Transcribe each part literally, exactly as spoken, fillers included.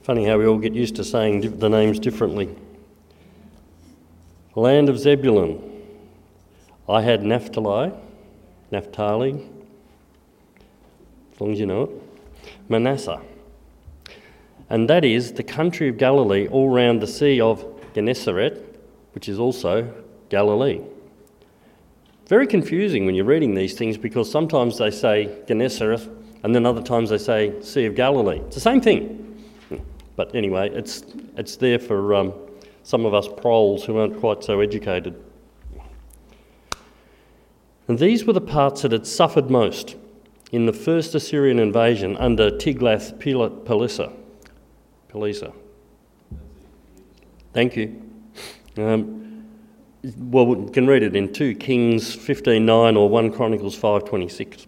Funny how we all get used to saying di- the names differently. Land of Zebulun. I had Naphtali, Naphtali, as long as you know it, Manasseh. And that is the country of Galilee all round the Sea of Gennesaret, which is also Galilee. Very confusing when you're reading these things because sometimes they say Gennesaret and then other times they say Sea of Galilee. It's the same thing. But anyway, it's it's there for um, some of us proles who aren't quite so educated. And these were the parts that had suffered most in the first Assyrian invasion under Tiglath-Pileser. Pileser. Thank you. Um, well, we can read it in two Kings fifteen nine or First Chronicles five twenty-six.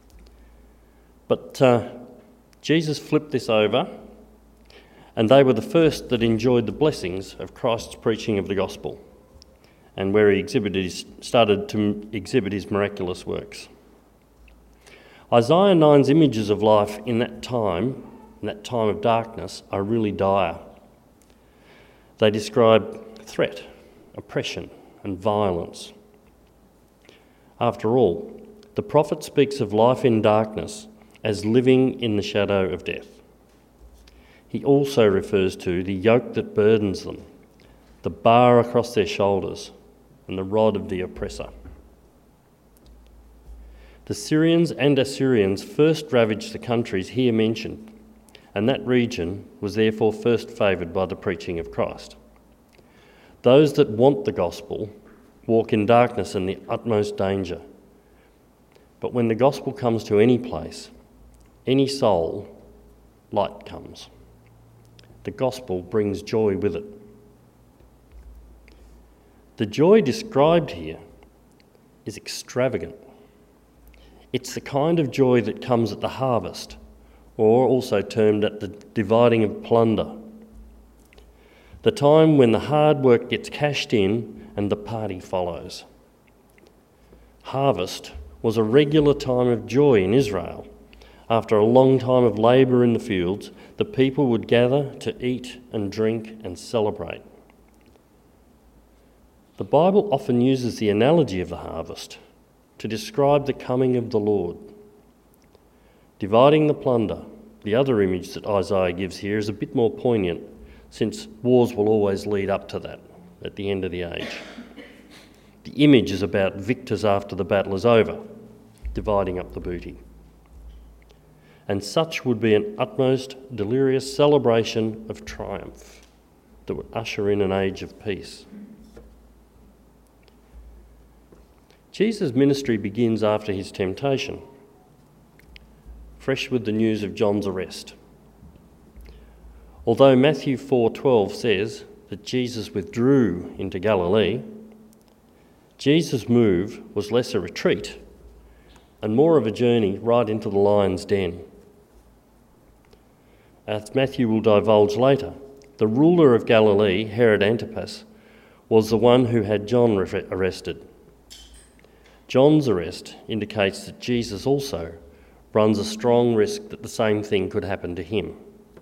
But uh, Jesus flipped this over, and they were the first that enjoyed the blessings of Christ's preaching of the gospel, and where he exhibited his, started to exhibit his miraculous works. Isaiah nine's images of life in that time, in that time of darkness, are really dire. They describe threat, oppression, and violence. After all, the prophet speaks of life in darkness as living in the shadow of death. He also refers to the yoke that burdens them, the bar across their shoulders, and the rod of the oppressor. The Syrians and Assyrians first ravaged the countries here mentioned, and that region was therefore first favoured by the preaching of Christ. Those that want the gospel walk in darkness and the utmost danger. But when the gospel comes to any place, any soul, light comes. The gospel brings joy with it. The joy described here is extravagant. It's the kind of joy that comes at the harvest, or also termed at the dividing of plunder. The time when the hard work gets cashed in and the party follows. Harvest was a regular time of joy in Israel. After a long time of labour in the fields, the people would gather to eat and drink and celebrate. The Bible often uses the analogy of the harvest to describe the coming of the Lord. Dividing the plunder, the other image that Isaiah gives here, is a bit more poignant, since wars will always lead up to that at the end of the age. The image is about victors after the battle is over, dividing up the booty. And such would be an utmost delirious celebration of triumph that would usher in an age of peace. Jesus' ministry begins after his temptation, fresh with the news of John's arrest. Although Matthew four twelve says that Jesus withdrew into Galilee, Jesus' move was less a retreat and more of a journey right into the lion's den. As Matthew will divulge later, the ruler of Galilee, Herod Antipas, was the one who had John arrested. John's arrest indicates that Jesus also runs a strong risk that the same thing could happen to him.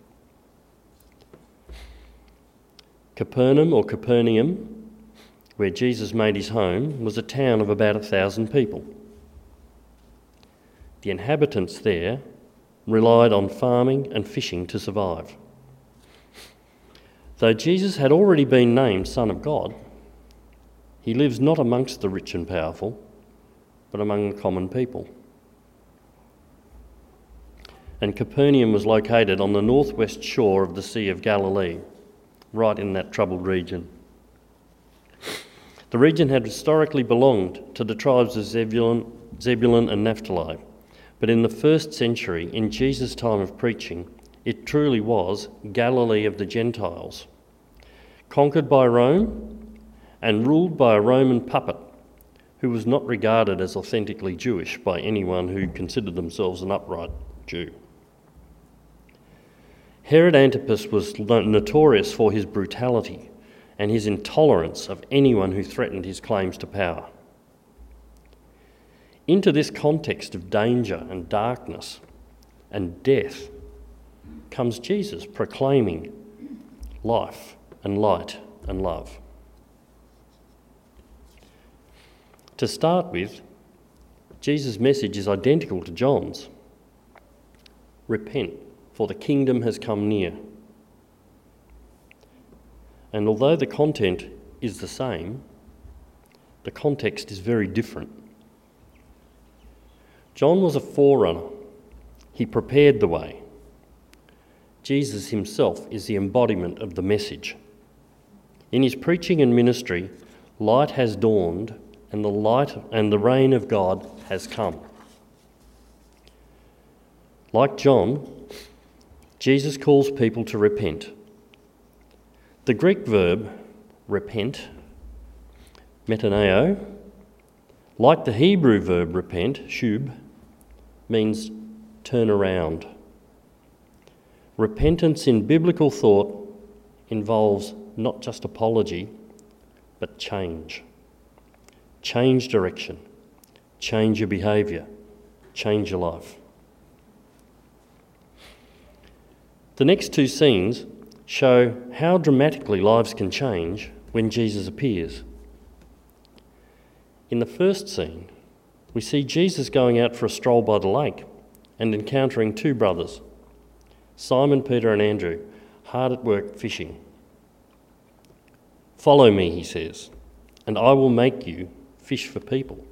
Capernaum, or Capernaum, where Jesus made his home, was a town of about a thousand people. The inhabitants there relied on farming and fishing to survive. Though Jesus had already been named Son of God, he lives not amongst the rich and powerful, but among the common people. And Capernaum was located on the northwest shore of the Sea of Galilee, right in that troubled region. The region had historically belonged to the tribes of Zebulun, Zebulun and Naphtali, but in the first century, in Jesus' time of preaching, it truly was Galilee of the Gentiles, conquered by Rome and ruled by a Roman puppet who was not regarded as authentically Jewish by anyone who considered themselves an upright Jew. Herod Antipas was notorious for his brutality and his intolerance of anyone who threatened his claims to power. Into this context of danger and darkness and death comes Jesus proclaiming life and light and love. To start with, Jesus' message is identical to John's. Repent, for the kingdom has come near. And although the content is the same, the context is very different. John was a forerunner. He prepared the way. Jesus himself is the embodiment of the message. In his preaching and ministry, light has dawned, and the light and the reign of God has come. Like John, Jesus calls people to repent. The Greek verb repent, metaneo, like the Hebrew verb repent, shub, means turn around. Repentance in biblical thought involves not just apology, but change. Change direction, change your behaviour, change your life. The next two scenes show how dramatically lives can change when Jesus appears. In the first scene, we see Jesus going out for a stroll by the lake and encountering two brothers, Simon, Peter and Andrew, hard at work fishing. "Follow me," he says, "and I will make you fish for people."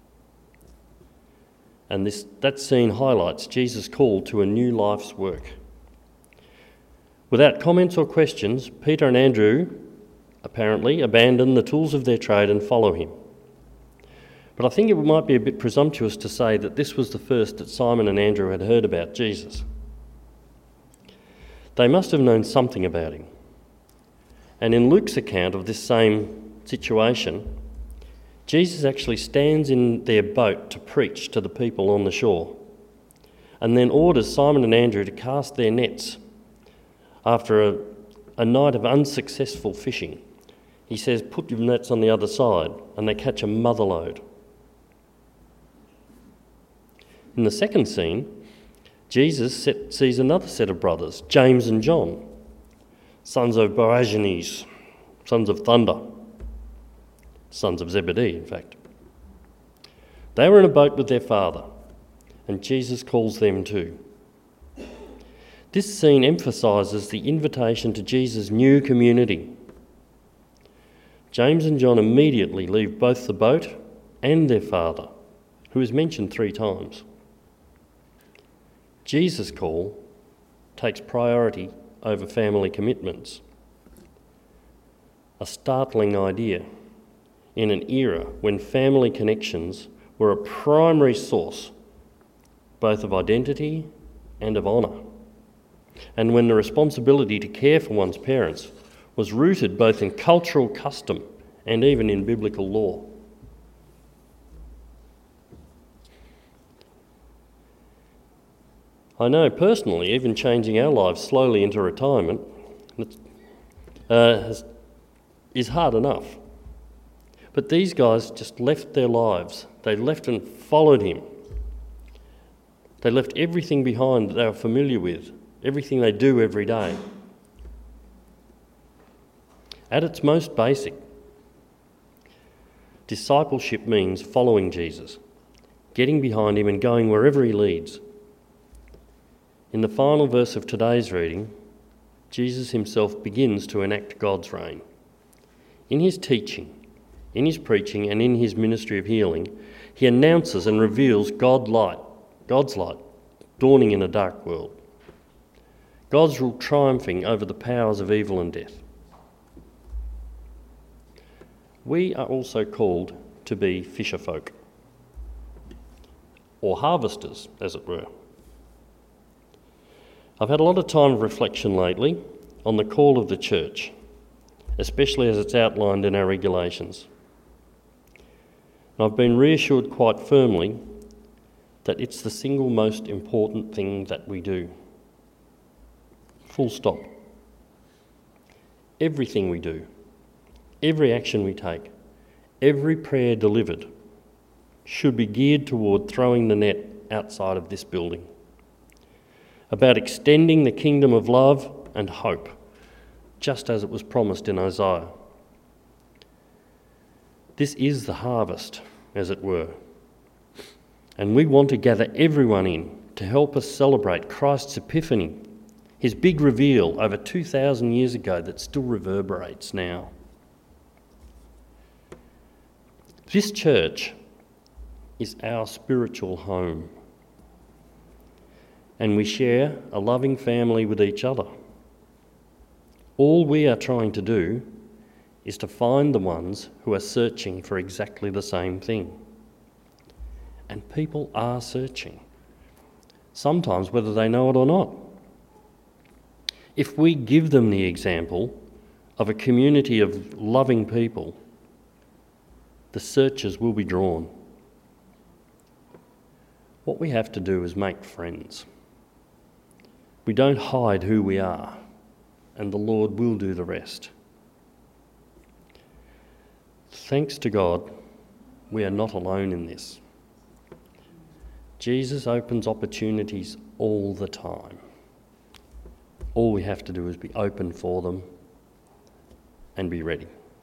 And this, that scene highlights Jesus' call to a new life's work. Without comments or questions, Peter and Andrew apparently abandon the tools of their trade and follow him. But I think it might be a bit presumptuous to say that this was the first that Simon and Andrew had heard about Jesus. They must have known something about him. And in Luke's account of this same situation, Jesus actually stands in their boat to preach to the people on the shore, and then orders Simon and Andrew to cast their nets after a, a night of unsuccessful fishing. He says, "Put your nets on the other side," and they catch a motherload. In the second scene, Jesus set, sees another set of brothers, James and John, sons of Boanerges, sons of thunder, sons of Zebedee, in fact. They were in a boat with their father, and Jesus calls them too. This scene emphasises the invitation to Jesus' new community. James and John immediately leave both the boat and their father, who is mentioned three times. Jesus' call takes priority over family commitments. A startling idea in an era when family connections were a primary source both of identity and of honour, and when the responsibility to care for one's parents was rooted both in cultural custom and even in biblical law. I know personally, even changing our lives slowly into retirement uh, is hard enough. But these guys just left their lives. They left and followed him. They left everything behind that they were familiar with, everything they do every day. At its most basic, discipleship means following Jesus, getting behind him and going wherever he leads. In the final verse of today's reading, Jesus himself begins to enact God's reign. In his teaching, in his preaching and in his ministry of healing, he announces and reveals God light, God's light, dawning in a dark world. God's rule triumphing over the powers of evil and death. We are also called to be fisher folk, or harvesters, as it were. I've had a lot of time of reflection lately on the call of the church, especially as it's outlined in our regulations. And I've been reassured quite firmly that it's the single most important thing that we do. Full stop. Everything we do, every action we take, every prayer delivered should be geared toward throwing the net outside of this building. about extending the kingdom of love and hope, just as it was promised in Isaiah. This is the harvest, as it were, and we want to gather everyone in to help us celebrate Christ's epiphany, his big reveal over two thousand years ago that still reverberates now. This church is our spiritual home, and we share a loving family with each other. All we are trying to do is to find the ones who are searching for exactly the same thing. And people are searching, sometimes whether they know it or not. If we give them the example of a community of loving people, the searchers will be drawn. What we have to do is make friends. We don't hide who we are, and the Lord will do the rest. Thanks to God, we are not alone in this. Jesus opens opportunities all the time. All we have to do is be open for them and be ready.